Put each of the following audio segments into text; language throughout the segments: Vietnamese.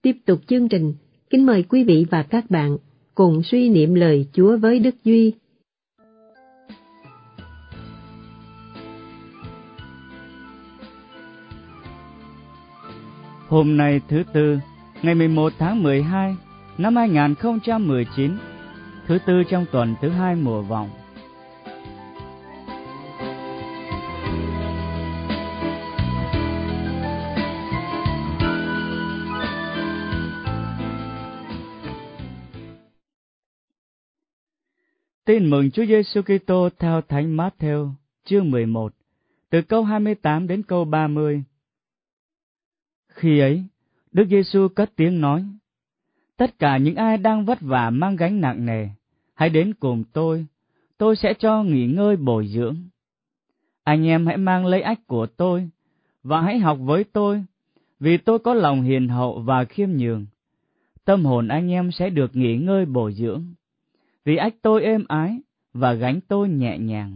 Tiếp tục chương trình, kính mời quý vị và các bạn cùng suy niệm lời Chúa với Đức Duy. Hôm nay thứ Tư, ngày 11 tháng 12 năm 2019, thứ Tư trong tuần thứ 2 mùa vọng. Tin mừng Chúa Giêsu Kitô theo Thánh Mát-thêu, chương 11, từ câu 28 đến câu 30. Khi ấy, Đức Giêsu cất tiếng nói: Tất cả những ai đang vất vả mang gánh nặng nề, hãy đến cùng tôi sẽ cho nghỉ ngơi bồi dưỡng. Anh em hãy mang lấy ách của tôi, và hãy học với tôi, vì tôi có lòng hiền hậu và khiêm nhường. Tâm hồn anh em sẽ được nghỉ ngơi bồi dưỡng, vì ách tôi êm ái, và gánh tôi nhẹ nhàng.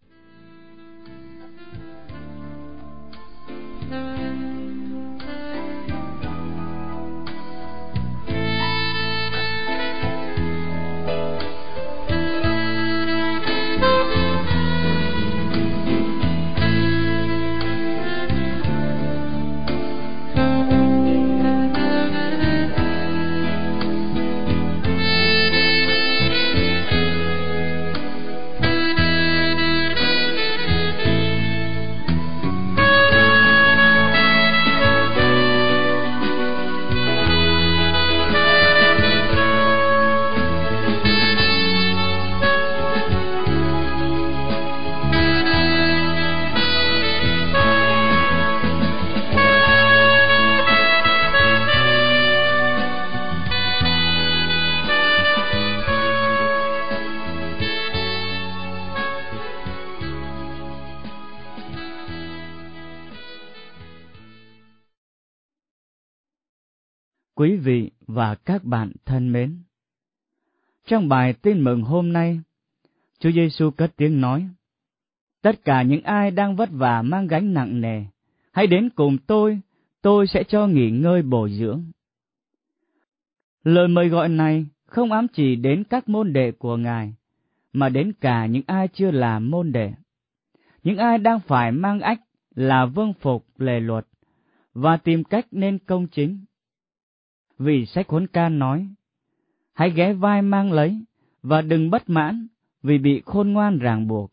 Quý vị và các bạn thân mến, trong bài tin mừng hôm nay, Chúa Giêsu cất tiếng nói: Tất cả những ai đang vất vả mang gánh nặng nề, hãy đến cùng tôi sẽ cho nghỉ ngơi bồi dưỡng. Lời mời gọi này không ám chỉ đến các môn đệ của Ngài, mà đến cả những ai chưa là môn đệ, những ai đang phải mang ách là vâng phục lề luật và tìm cách nên công chính. Vì sách Huấn Can nói: Hãy ghé vai mang lấy, và đừng bất mãn vì bị khôn ngoan ràng buộc.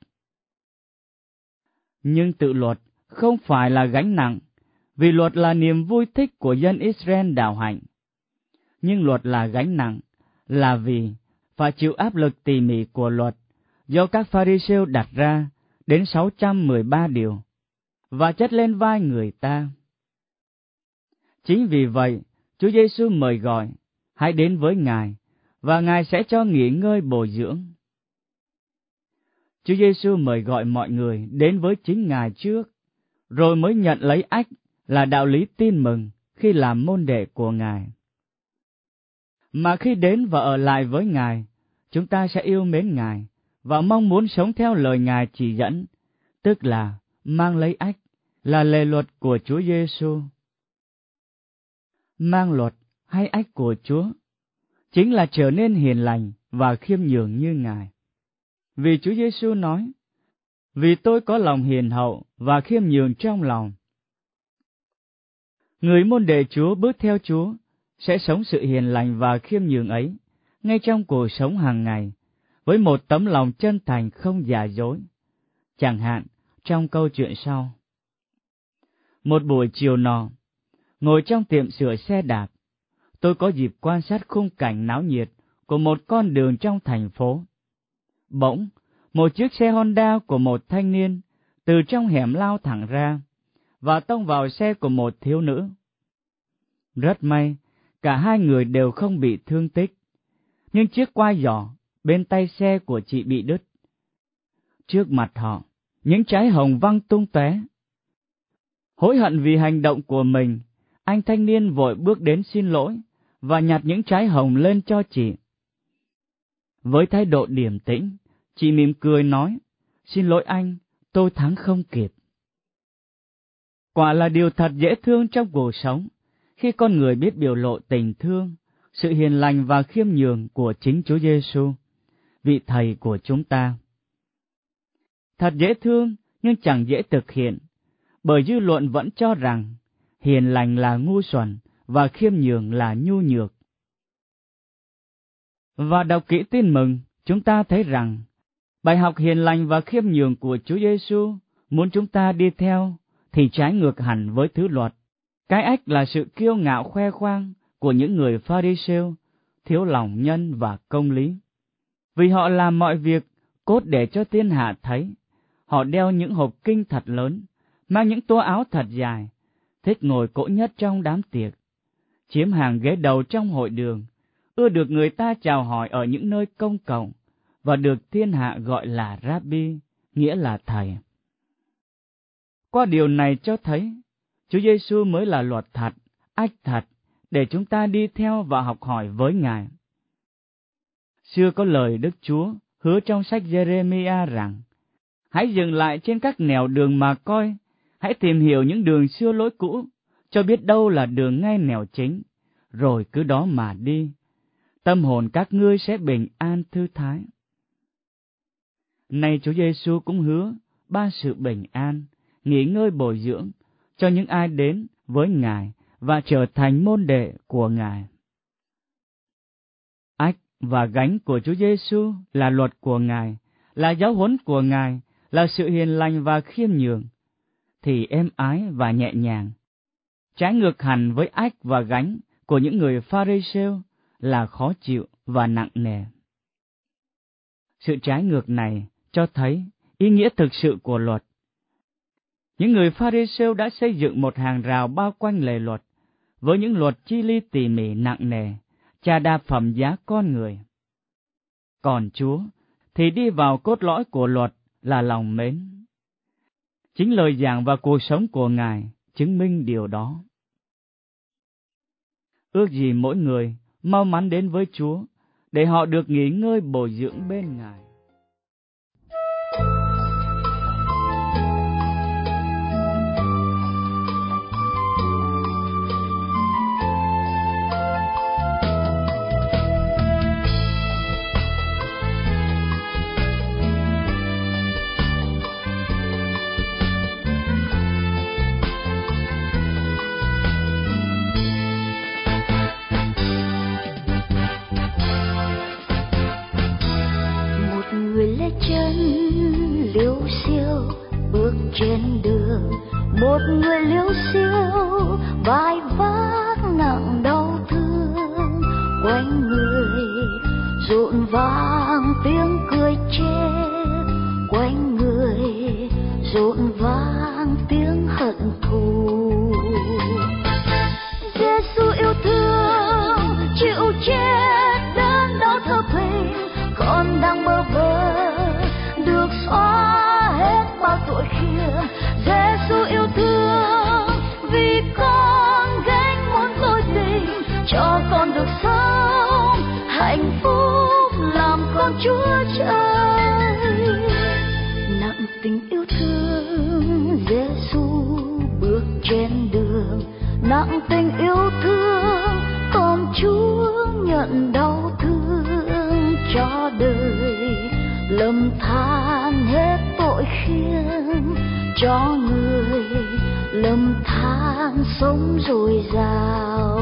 Nhưng tự luật không phải là gánh nặng, vì luật là niềm vui thích của dân Israel đạo hạnh. Nhưng luật là gánh nặng, là vì phải chịu áp lực tỉ mỉ của luật do các Pha-ri-siêu đặt ra đến 613 điều, và chất lên vai người ta. Chính vì vậy, Chúa Giêsu mời gọi: Hãy đến với Ngài, và Ngài sẽ cho nghỉ ngơi bồi dưỡng. Chúa Giêsu mời gọi mọi người đến với chính Ngài trước, rồi mới nhận lấy ách là đạo lý tin mừng khi làm môn đệ của Ngài. Mà khi đến và ở lại với Ngài, chúng ta sẽ yêu mến Ngài và mong muốn sống theo lời Ngài chỉ dẫn, tức là mang lấy ách là lề luật của Chúa Giêsu. Mang luật hay ách của Chúa chính là trở nên hiền lành và khiêm nhường như Ngài. Vì Chúa Giêsu nói: Vì tôi có lòng hiền hậu và khiêm nhường trong lòng. Người môn đệ Chúa bước theo Chúa sẽ sống sự hiền lành và khiêm nhường ấy ngay trong cuộc sống hàng ngày, với một tấm lòng chân thành không giả dối. Chẳng hạn trong câu chuyện sau: Một buổi chiều nọ, ngồi trong tiệm sửa xe đạp, tôi có dịp quan sát khung cảnh náo nhiệt của một con đường trong thành phố. Bỗng, một chiếc xe Honda của một thanh niên từ trong hẻm lao thẳng ra và tông vào xe của một thiếu nữ. Rất may, cả hai người đều không bị thương tích, nhưng chiếc quai giỏ bên tay xe của chị bị đứt. Trước mặt họ, những trái hồng văng tung tóe. Hối hận vì hành động của mình, anh thanh niên vội bước đến xin lỗi và nhặt những trái hồng lên cho chị. Với thái độ điềm tĩnh, chị mỉm cười nói: Xin lỗi anh, tôi thắng không kịp. Quả là điều thật dễ thương trong cuộc sống, khi con người biết biểu lộ tình thương, sự hiền lành và khiêm nhường của chính Chúa Giêsu, vị Thầy của chúng ta. Thật dễ thương nhưng chẳng dễ thực hiện, bởi dư luận vẫn cho rằng hiền lành là ngu xuẩn và khiêm nhường là nhu nhược. Và đọc kỹ Tin Mừng, chúng ta thấy rằng bài học hiền lành và khiêm nhường của Chúa Giêsu muốn chúng ta đi theo thì trái ngược hẳn với thứ luật. Cái ách là sự kiêu ngạo khoe khoang của những người Pha-ri-sêu, thiếu lòng nhân và công lý. Vì họ làm mọi việc cốt để cho thiên hạ thấy. Họ đeo những hộp kinh thật lớn, mang những toa áo thật dài, thích ngồi cỗ nhất trong đám tiệc, chiếm hàng ghế đầu trong hội đường, ưa được người ta chào hỏi ở những nơi công cộng, và được thiên hạ gọi là Rabbi, nghĩa là thầy. Qua điều này cho thấy, Chúa Giêsu mới là luật thật, ách thật, để chúng ta đi theo và học hỏi với Ngài. Xưa có lời Đức Chúa hứa trong sách Giê-rê-mi-a rằng, hãy dừng lại trên các nẻo đường mà coi, hãy tìm hiểu những đường xưa lối cũ, cho biết đâu là đường ngay nẻo chính, rồi cứ đó mà đi. Tâm hồn các ngươi sẽ bình an thư thái. Nay Chúa Giêsu cũng hứa ban sự bình an, nghỉ ngơi bồi dưỡng cho những ai đến với Ngài và trở thành môn đệ của Ngài. Ách và gánh của Chúa Giêsu là luật của Ngài, là giáo huấn của Ngài, là sự hiền lành và khiêm nhường, thì êm ái và nhẹ nhàng. Trái ngược hẳn với ách và gánh của những người Pha-ri-sêu là khó chịu và nặng nề. Sự trái ngược này cho thấy ý nghĩa thực sự của luật. Những người Pha-ri-sêu đã xây dựng một hàng rào bao quanh lề luật, với những luật chi li tỉ mỉ nặng nề, chà đạp phẩm giá con người. Còn Chúa thì đi vào cốt lõi của luật là lòng mến. Chính lời giảng và cuộc sống của Ngài chứng minh điều đó. Ước gì mỗi người mau mắn đến với Chúa, để họ được nghỉ ngơi bồi dưỡng bên Ngài. Trên đường một người liếu xiêu, vai vác nặng đau thương, quanh người rộn vang tiếng cười chê, quanh người rộn vang tiếng hận thù. Giêsu yêu thương chịu chết đớn đau thở phình, con đang bơ vơ được xóa hết bao tội khiêng. Giêsu yêu thương vì con gánh muốn tôi tình, cho con được sống hạnh phúc làm con Chúa Trời. Nặng tình yêu thương Giêsu bước trên đường, nặng tình yêu thương con Chúa nhận đau thương cho đời, lầm than hết tội khiêng cho người, lầm than sống dồi dào.